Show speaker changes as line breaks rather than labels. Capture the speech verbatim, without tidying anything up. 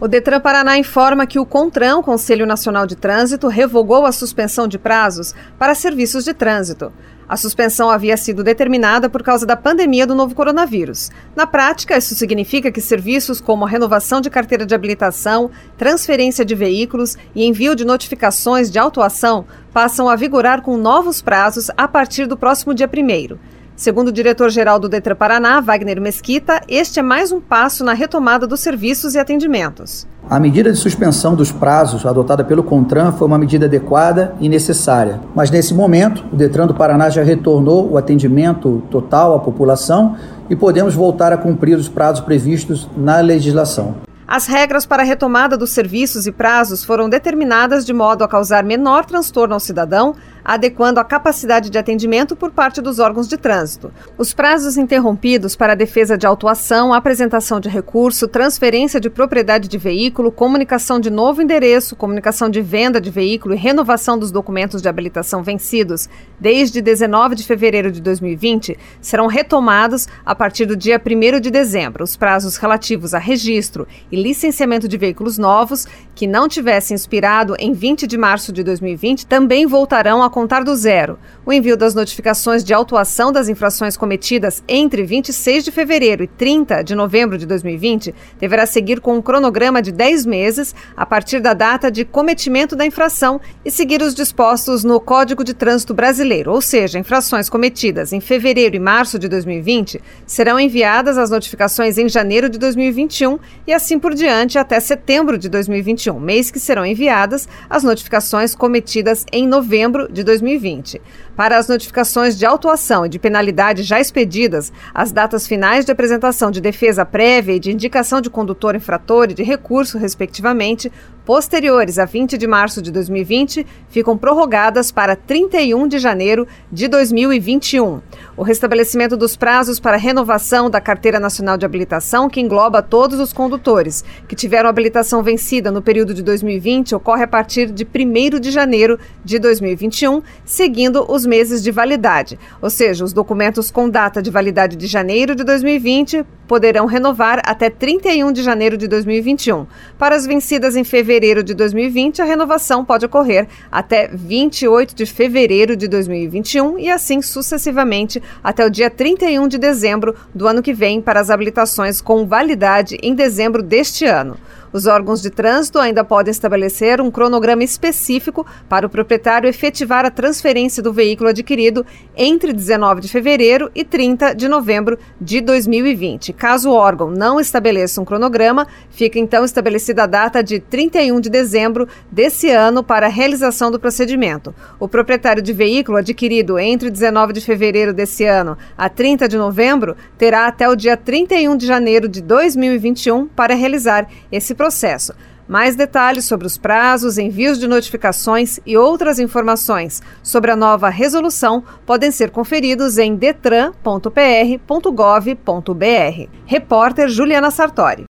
O Detran Paraná informa que o CONTRAN, Conselho Nacional de Trânsito, revogou a suspensão de prazos para serviços de trânsito. A suspensão havia sido determinada por causa da pandemia do novo coronavírus. Na prática, isso significa que serviços como a renovação de carteira de habilitação, transferência de veículos e envio de notificações de autuação passam a vigorar com novos prazos a partir do próximo dia primeiro. Segundo o diretor-geral do Detran Paraná, Wagner Mesquita, este é mais um passo na retomada dos serviços e atendimentos.
A medida de suspensão dos prazos adotada pelo CONTRAN foi uma medida adequada e necessária. Mas nesse momento, o Detran do Paraná já retornou o atendimento total à população e podemos voltar a cumprir os prazos previstos na legislação.
As regras para a retomada dos serviços e prazos foram determinadas de modo a causar menor transtorno ao cidadão, adequando a capacidade de atendimento por parte dos órgãos de trânsito. Os prazos interrompidos para a defesa de autuação, apresentação de recurso, transferência de propriedade de veículo, comunicação de novo endereço, comunicação de venda de veículo e renovação dos documentos de habilitação vencidos desde dezenove de fevereiro de dois mil e vinte serão retomados a partir do dia primeiro de dezembro. Os prazos relativos a registro e licenciamento de veículos novos que não tivessem expirado em vinte de março de dois mil e vinte também voltarão a contar do zero. O envio das notificações de autuação das infrações cometidas entre vinte e seis de fevereiro e trinta de novembro de dois mil e vinte deverá seguir com um cronograma de dez meses a partir da data de cometimento da infração e seguir os dispostos no Código de Trânsito Brasileiro, ou seja, infrações cometidas em fevereiro e março de dois mil e vinte serão enviadas as notificações em janeiro de dois mil e vinte e um e assim por diante até setembro de dois mil e vinte e um, mês que serão enviadas as notificações cometidas em novembro de dois mil e vinte. Para as notificações de autuação e de penalidade já expedidas, as datas finais de apresentação de defesa prévia e de indicação de condutor infrator e de recurso, respectivamente, posteriores a vinte de março de dois mil e vinte, ficam prorrogadas para trinta e um de janeiro de dois mil e vinte e um. O restabelecimento dos prazos para renovação da Carteira Nacional de Habilitação, que engloba todos os condutores que tiveram habilitação vencida no período de dois mil e vinte, ocorre a partir de primeiro de janeiro de dois mil e vinte e um, seguindo os meses de validade. Ou seja, os documentos com data de validade de janeiro de dois mil e vinte poderão renovar até trinta e um de janeiro de dois mil e vinte e um. Para as vencidas em fevereiro de dois mil e vinte, a renovação pode ocorrer até vinte e oito de fevereiro de dois mil e vinte e um e assim sucessivamente até o dia trinta e um de dezembro do ano que vem para as habilitações com validade em dezembro deste ano. Os órgãos de trânsito ainda podem estabelecer um cronograma específico para o proprietário efetivar a transferência do veículo adquirido entre dezenove de fevereiro e trinta de novembro de dois mil e vinte. Caso o órgão não estabeleça um cronograma, fica então estabelecida a data de trinta e um de dezembro desse ano para a realização do procedimento. O proprietário de veículo adquirido entre dezenove de fevereiro desse ano a trinta de novembro terá até o dia trinta e um de janeiro de dois mil e vinte e um para realizar esse processo. Mais detalhes sobre os prazos, envios de notificações e outras informações sobre a nova resolução podem ser conferidos em detran ponto p r ponto gov ponto b r. Repórter Juliana Sartori.